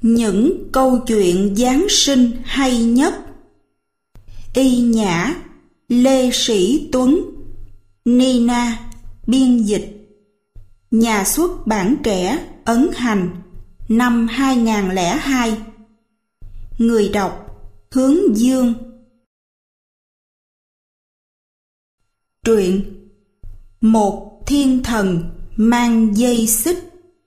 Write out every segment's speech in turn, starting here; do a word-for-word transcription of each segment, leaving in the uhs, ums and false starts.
Những câu chuyện Giáng sinh hay nhất. Y Nhã, Lê Sĩ Tuấn, Nina, biên dịch. Nhà xuất bản Trẻ, ấn hành, năm hai nghìn không trăm lẻ hai. Người đọc Hướng Dương. Truyện Một thiên thần mang dây xích.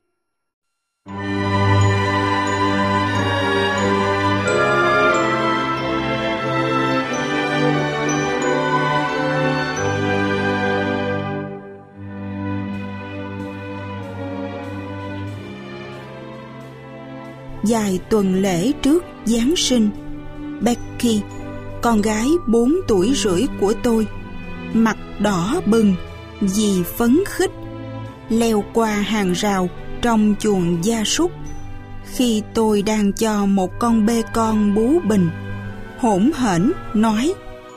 Vài tuần lễ trước Giáng sinh, Becky, con gái bốn tuổi rưỡi của tôi, mặt đỏ bừng vì phấn khích, leo qua hàng rào trong chuồng gia súc khi tôi đang cho một con bê con bú bình, hỗn hển nói: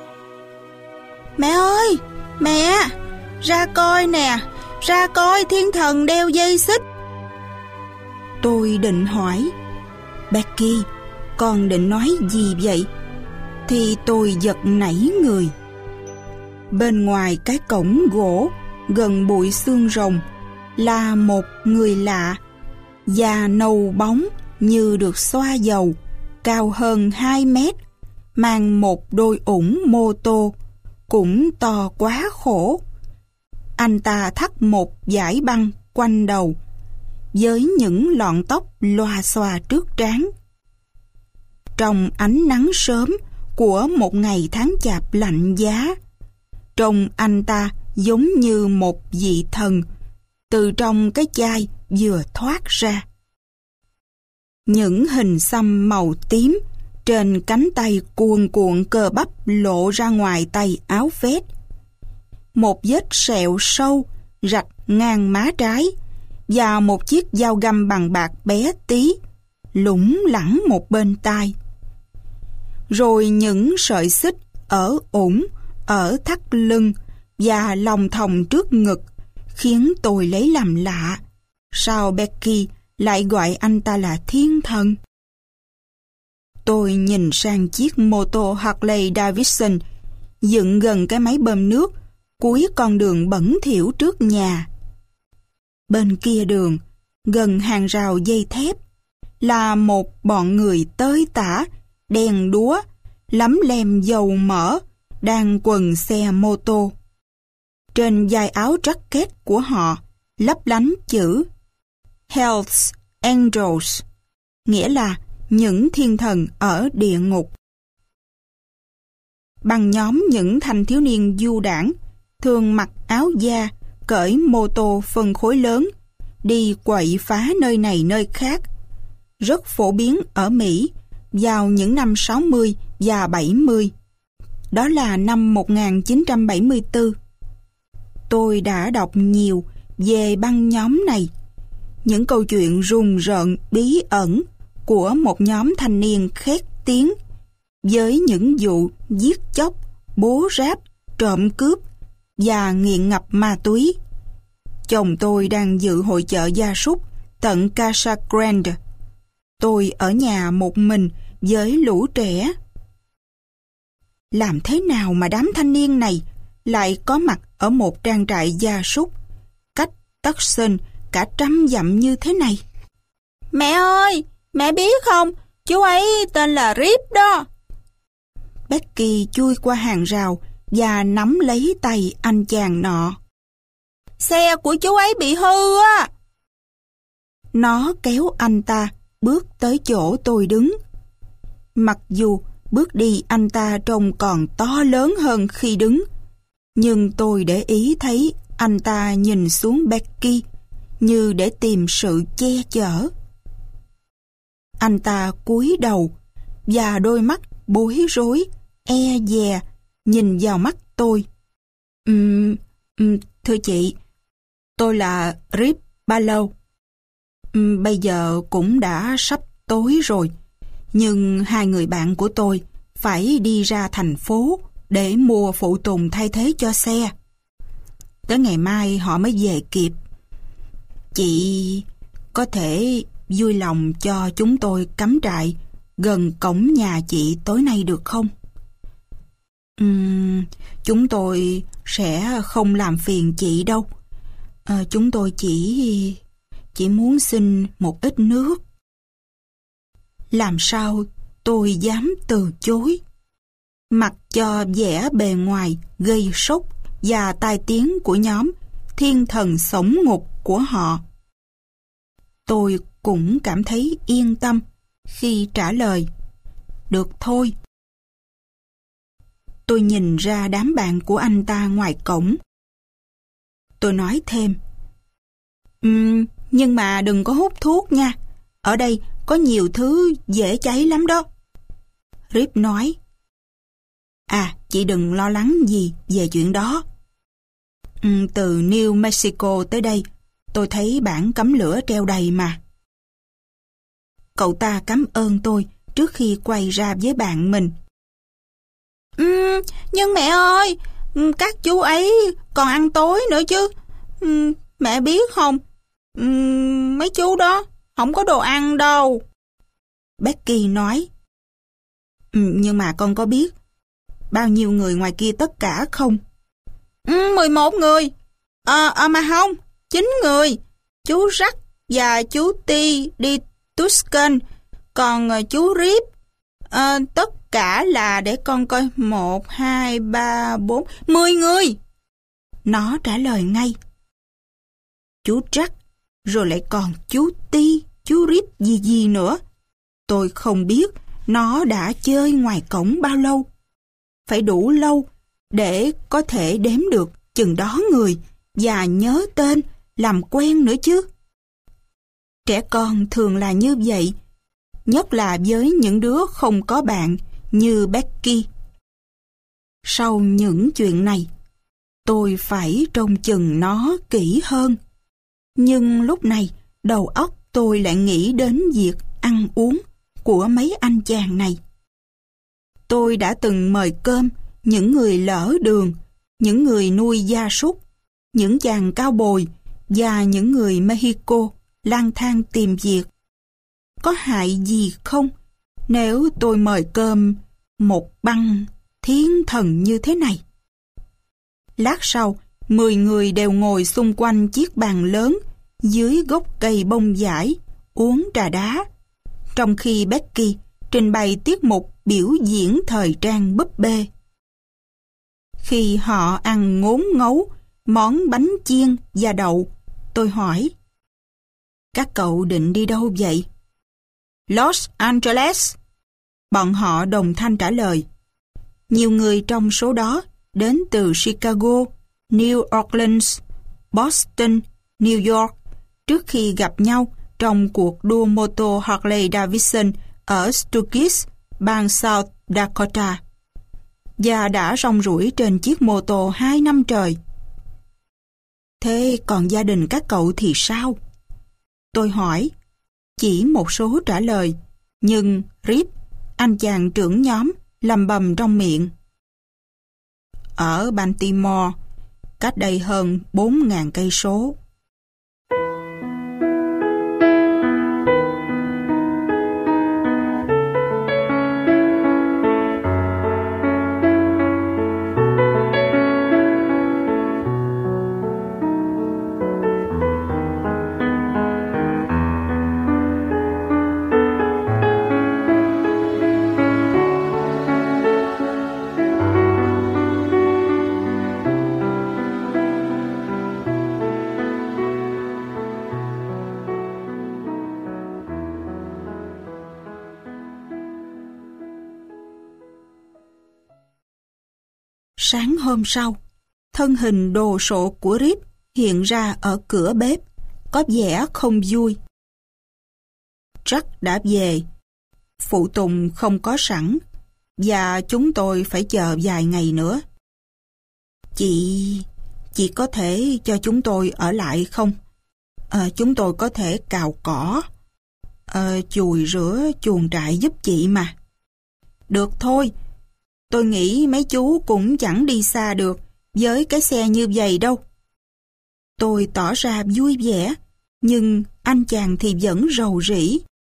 "Mẹ ơi, mẹ, ra coi nè, ra coi thiên thần đeo dây xích." Tôi định hỏi: "Becky, con định nói gì vậy?" Thì tôi giật nảy người. Bên ngoài cái cổng gỗ gần bụi xương rồng là một người lạ, da nâu bóng như được xoa dầu, cao hơn hai mét, mang một đôi ủng mô tô cũng to quá khổ. Anh ta thắt một dải băng quanh đầu với những lọn tóc loà xòa trước trán. Trong ánh nắng sớm của một ngày tháng chạp lạnh giá, trông anh ta giống như một vị thần từ trong cái chai vừa thoát ra. Những hình xăm màu tím trên cánh tay cuồn cuộn cơ bắp lộ ra ngoài tay áo vest. Một vết sẹo sâu rạch ngang má trái và một chiếc dao găm bằng bạc bé tí lủng lẳng một bên tai. Rồi những sợi xích ở ủng, ở thắt lưng và lòng thòng trước ngực khiến tôi lấy làm lạ. Sao Becky lại gọi anh ta là thiên thần? Tôi nhìn sang chiếc mô tô Harley Davidson dựng gần cái máy bơm nước cuối con đường bẩn thỉu trước nhà. Bên kia đường, gần hàng rào dây thép, là một bọn người tơi tả, đèn đúa, lấm lem dầu mỡ, đang quần xe mô tô. Trên vai áo jacket của họ lấp lánh chữ Hell's Angels, nghĩa là những thiên thần ở địa ngục. Bằng nhóm những thanh thiếu niên du đãng, thường mặc áo da, cởi mô tô phân khối lớn, đi quậy phá nơi này nơi khác, rất phổ biến ở Mỹ vào những năm sáu mươi và bảy mươi. Đó là năm một nghìn chín trăm bảy mươi tư. Tôi đã đọc nhiều về băng nhóm này, những câu chuyện rùng rợn bí ẩn của một nhóm thanh niên khét tiếng với những vụ giết chóc, bố ráp, trộm cướp và nghiện ngập ma túy. Chồng tôi đang dự hội chợ gia súc tận Casa Grande. Tôi ở nhà một mình với lũ trẻ. Làm thế nào mà đám thanh niên này lại có mặt ở một trang trại gia súc cách Tucson cả trăm dặm như thế này? Mẹ ơi, mẹ biết không, chú ấy tên là Rip đó. Becky chui qua hàng rào và nắm lấy tay anh chàng nọ. Xe của chú ấy bị hư á. Nó kéo anh ta bước tới chỗ tôi đứng. Mặc dù bước đi anh ta trông còn to lớn hơn khi đứng, nhưng tôi để ý thấy anh ta nhìn xuống Becky như để tìm sự che chở. Anh ta cúi đầu và đôi mắt bối rối, e dè nhìn vào mắt tôi. Uhm, um, thưa chị, tôi là Rip Barlow. Um, bây giờ cũng đã sắp tối rồi, nhưng hai người bạn của tôi phải đi ra thành phố để mua phụ tùng thay thế cho xe. Tới ngày mai họ mới về kịp. Chị có thể vui lòng cho chúng tôi cắm trại gần cổng nhà chị tối nay được không? Uhm, chúng tôi sẽ không làm phiền chị đâu. À, chúng tôi chỉ... chỉ muốn xin một ít nước. Làm sao tôi dám từ chối? Mặc cho vẻ bề ngoài gây sốc và tai tiếng của nhóm thiên thần sống ngục của họ, tôi cũng cảm thấy yên tâm khi trả lời, được thôi. Tôi nhìn ra đám bạn của anh ta ngoài cổng. Tôi nói thêm, um, nhưng mà đừng có hút thuốc nha, ở đây có nhiều thứ dễ cháy lắm đó. Rip nói, à, chị đừng lo lắng gì về chuyện đó. Um, từ New Mexico tới đây, tôi thấy bảng cấm lửa treo đầy mà. Cậu ta cảm ơn tôi trước khi quay ra với bạn mình. Uhm, nhưng mẹ ơi, các chú ấy còn ăn tối nữa chứ. Uhm, mẹ biết không, uhm, mấy chú đó không có đồ ăn đâu. Becky nói, uhm, nhưng mà con có biết bao nhiêu người ngoài kia tất cả không? Uhm, mười một người. À, à mà không, chín người. Chú Jack và chú T đi Tuscan, còn chú Rip, à, tất cả là để con coi, một, hai, ba, bốn, mười người. Nó trả lời ngay. Chú Jack, rồi lại còn chú T, chú Rip gì gì nữa. Tôi không biết nó đã chơi ngoài cổng bao lâu. Phải đủ lâu để có thể đếm được chừng đó người và nhớ tên, làm quen nữa chứ. Trẻ con thường là như vậy, nhất là với những đứa không có bạn như Becky. Sau những chuyện này, tôi phải trông chừng nó kỹ hơn. Nhưng lúc này, đầu óc tôi lại nghĩ đến việc ăn uống của mấy anh chàng này. Tôi đã từng mời cơm những người lỡ đường, những người nuôi gia súc, những chàng cao bồi và những người Mexico lang thang tìm việc. Có hại gì không nếu tôi mời cơm một băng thiên thần như thế này? Lát sau, mười người đều ngồi xung quanh chiếc bàn lớn dưới gốc cây bông dải, uống trà đá, trong khi Becky trình bày tiết mục biểu diễn thời trang búp bê. Khi họ ăn ngốn ngấu món bánh chiên và đậu, tôi hỏi, các cậu định đi đâu vậy? Los Angeles. Bọn họ đồng thanh trả lời. Nhiều người trong số đó đến từ Chicago, New Orleans, Boston, New York trước khi gặp nhau trong cuộc đua mô tô Harley Davidson ở Stokes, bang South Dakota, và đã rong ruổi trên chiếc mô tô hai năm trời. Thế còn gia đình các cậu thì sao? Tôi hỏi. Chỉ một số trả lời, nhưng Rip, anh chàng trưởng nhóm, lầm bầm trong miệng. Ở Baltimore, cách đây hơn bốn ngàn cây số. Sáng hôm sau, thân hình đồ sộ của Rip hiện ra ở cửa bếp, có vẻ không vui. Jack đã về, phụ tùng không có sẵn, và chúng tôi phải chờ vài ngày nữa. Chị... chị có thể cho chúng tôi ở lại không? À, chúng tôi có thể cào cỏ, à, chùi rửa chuồng trại giúp chị mà. Được thôi. Tôi nghĩ mấy chú cũng chẳng đi xa được với cái xe như vậy đâu. Tôi tỏ ra vui vẻ Nhưng anh chàng thì vẫn rầu rĩ.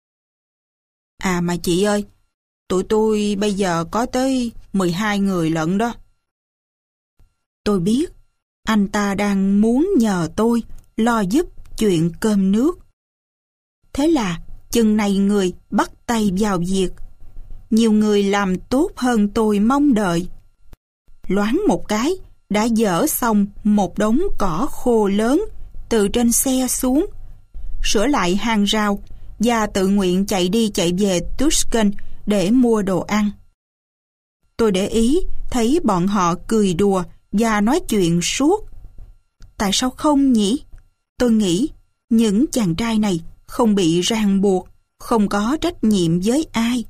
À mà chị ơi, tụi tôi bây giờ có tới mười hai người lận đó. Tôi biết, anh ta đang muốn nhờ tôi lo giúp chuyện cơm nước. Thế là chừng này người bắt tay vào việc. Nhiều người làm tốt hơn tôi mong đợi. Loáng một cái, đã dỡ xong một đống cỏ khô lớn từ trên xe xuống, sửa lại hàng rào và tự nguyện chạy đi chạy về Tucson để mua đồ ăn. Tôi để ý thấy bọn họ cười đùa và nói chuyện suốt. Tại sao không nhỉ? Tôi nghĩ những chàng trai này không bị ràng buộc, không có trách nhiệm với ai.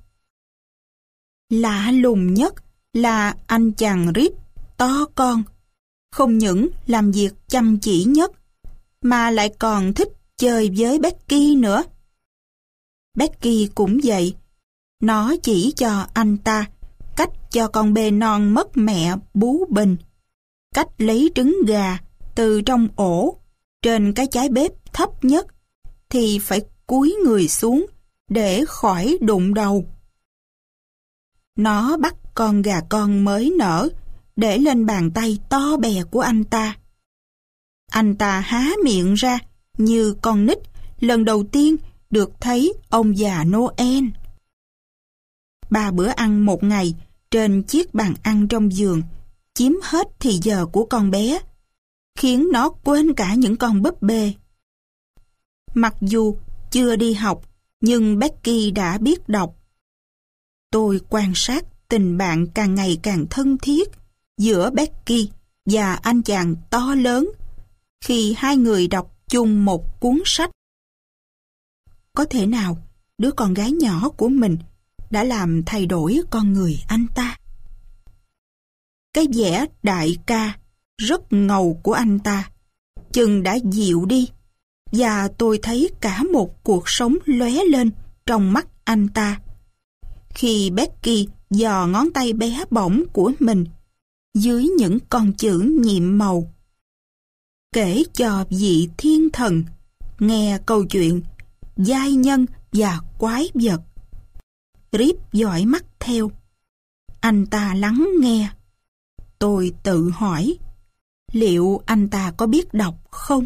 Lạ lùng nhất là anh chàng Rip to con, không những làm việc chăm chỉ nhất, mà lại còn thích chơi với Becky nữa. Becky cũng vậy, nó chỉ cho anh ta cách cho con bê non mất mẹ bú bình, cách lấy trứng gà từ trong ổ trên cái chái bếp thấp nhất thì phải cúi người xuống để khỏi đụng đầu. Nó bắt con gà con mới nở để lên bàn tay to bè của anh ta. Anh ta há miệng ra như con nít lần đầu tiên được thấy ông già Noel. Ba bữa ăn một ngày trên chiếc bàn ăn trong giường chiếm hết thì giờ của con bé, khiến nó quên cả những con búp bê. Mặc dù chưa đi học, nhưng Becky đã biết đọc. Tôi quan sát tình bạn càng ngày càng thân thiết giữa Becky và anh chàng to lớn khi hai người đọc chung một cuốn sách. Có thể nào đứa con gái nhỏ của mình đã làm thay đổi con người anh ta? Cái vẻ đại ca rất ngầu của anh ta chừng đã dịu đi, và tôi thấy cả một cuộc sống lóe lên trong mắt anh ta khi Becky dò ngón tay bé bỏng của mình dưới những con chữ nhiệm màu, kể cho vị thiên thần nghe câu chuyện giai nhân và quái vật. Rip dõi mắt theo. Anh ta lắng nghe. Tôi tự hỏi, liệu anh ta có biết đọc không?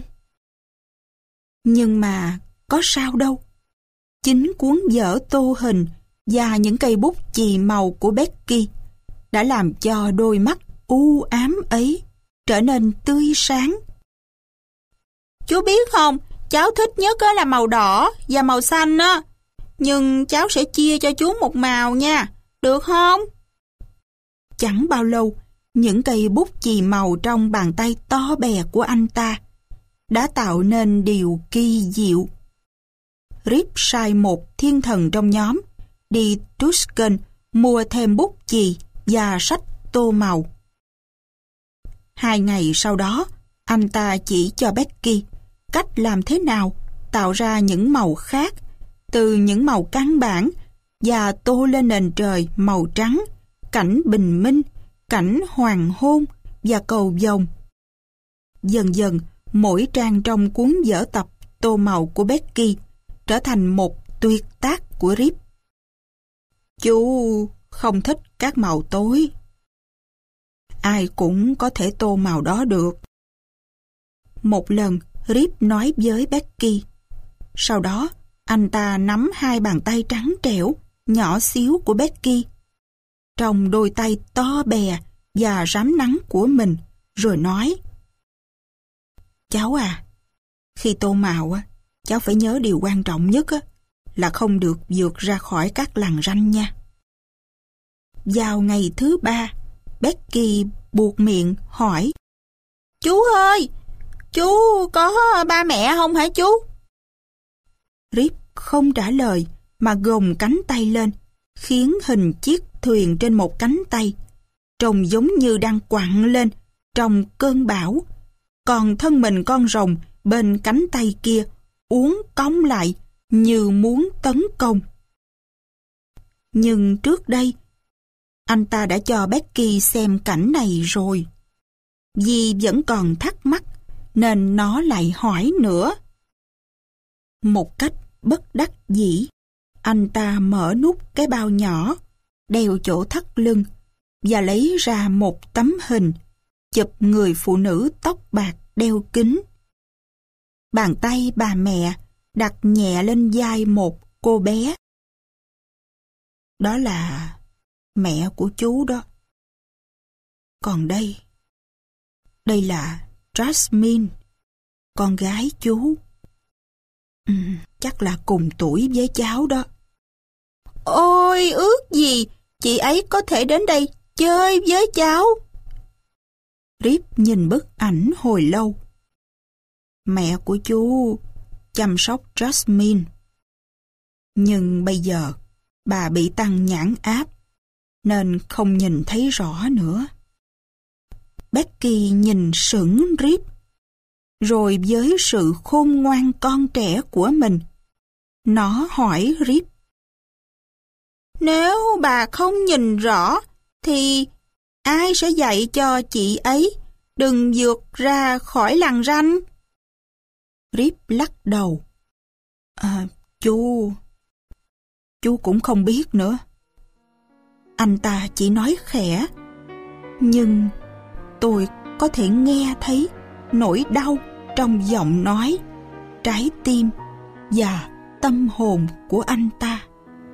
Nhưng mà có sao đâu. Chính cuốn vở tô hình và những cây bút chì màu của Becky đã làm cho đôi mắt u ám ấy trở nên tươi sáng. Chú biết không, cháu thích nhất là màu đỏ và màu xanh á. Nhưng cháu sẽ chia cho chú một màu nha, được không? Chẳng bao lâu, những cây bút chì màu trong bàn tay to bè của anh ta đã tạo nên điều kỳ diệu. Rip sai một thiên thần trong nhóm đi Tucson mua thêm bút chì và sách tô màu. Hai ngày sau đó, anh ta chỉ cho Becky cách làm thế nào tạo ra những màu khác từ những màu căn bản và tô lên nền trời màu trắng, cảnh bình minh, cảnh hoàng hôn và cầu vồng. Dần dần, mỗi trang trong cuốn vở tập tô màu của Becky trở thành một tuyệt tác của Rip. Chú không thích các màu tối. Ai cũng có thể tô màu đó được. Một lần, Rip nói với Becky. Sau đó, anh ta nắm hai bàn tay trắng trẻo, nhỏ xíu của Becky trong đôi tay to bè và rám nắng của mình, rồi nói: Cháu à, khi tô màu, cháu phải nhớ điều quan trọng nhất là không được vượt ra khỏi các lằn ranh nha. Vào ngày thứ ba, Becky buột miệng hỏi: Chú ơi, chú có ba mẹ không hả chú? Rip không trả lời mà gồng cánh tay lên, khiến hình chiếc thuyền trên một cánh tay, trông giống như đang quặn lên trong cơn bão, còn thân mình con rồng bên cánh tay kia uốn cong lại như muốn tấn công. Nhưng trước đây, anh ta đã cho Becky xem cảnh này rồi. Vì vẫn còn thắc mắc, nên nó lại hỏi nữa. Một cách bất đắc dĩ, anh ta mở nút cái bao nhỏ, đeo chỗ thắt lưng và lấy ra một tấm hình chụp người phụ nữ tóc bạc đeo kính. Bàn tay bà mẹ đặt nhẹ lên vai một cô bé. Đó là mẹ của chú đó. Còn đây, đây là Jasmine, con gái chú. Ừ, chắc là cùng tuổi với cháu đó. Ôi, ước gì chị ấy có thể đến đây chơi với cháu. Rip nhìn bức ảnh hồi lâu. Mẹ của chú chăm sóc Jasmine. Nhưng bây giờ bà bị tăng nhãn áp nên không nhìn thấy rõ nữa. Becky nhìn sững Rip, rồi với sự khôn ngoan con trẻ của mình, nó hỏi Rip: Nếu bà không nhìn rõ thì ai sẽ dạy cho chị ấy đừng vượt ra khỏi lằn ranh? Rip lắc đầu. À, chú... Chú cũng không biết nữa. Anh ta chỉ nói khẽ, nhưng tôi có thể nghe thấy nỗi đau trong giọng nói, trái tim và tâm hồn của anh ta.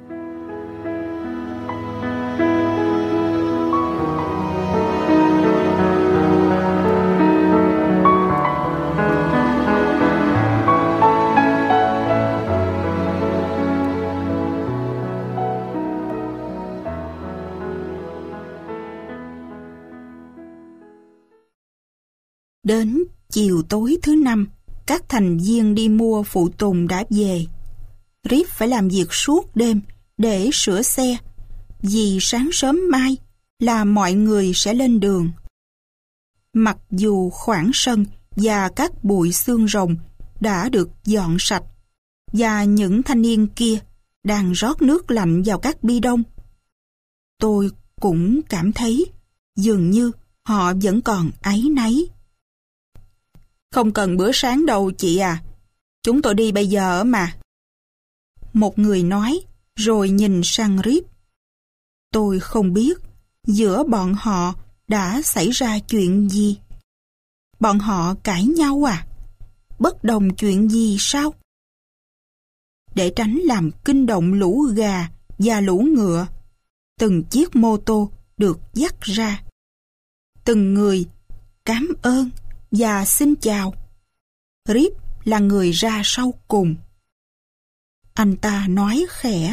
Đến chiều tối thứ năm, các thành viên đi mua phụ tùng đã về. Rip phải làm việc suốt đêm để sửa xe, vì sáng sớm mai là mọi người sẽ lên đường. Mặc dù khoảng sân và các bụi xương rồng đã được dọn sạch, và những thanh niên kia đang rót nước lạnh vào các bi đông, tôi cũng cảm thấy dường như họ vẫn còn áy náy. Không cần bữa sáng đâu chị à, chúng tôi đi bây giờ mà. Một người nói, rồi nhìn sang Rip. Tôi không biết giữa bọn họ đã xảy ra chuyện gì. Bọn họ cãi nhau à? Bất đồng chuyện gì sao? Để tránh làm kinh động lũ gà và lũ ngựa, từng chiếc mô tô được dắt ra. Từng người cảm ơn và xin chào. Rip là người ra sau cùng. Anh ta nói khẽ: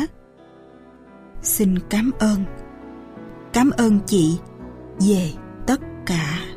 Xin cảm ơn. Cảm ơn chị về tất cả.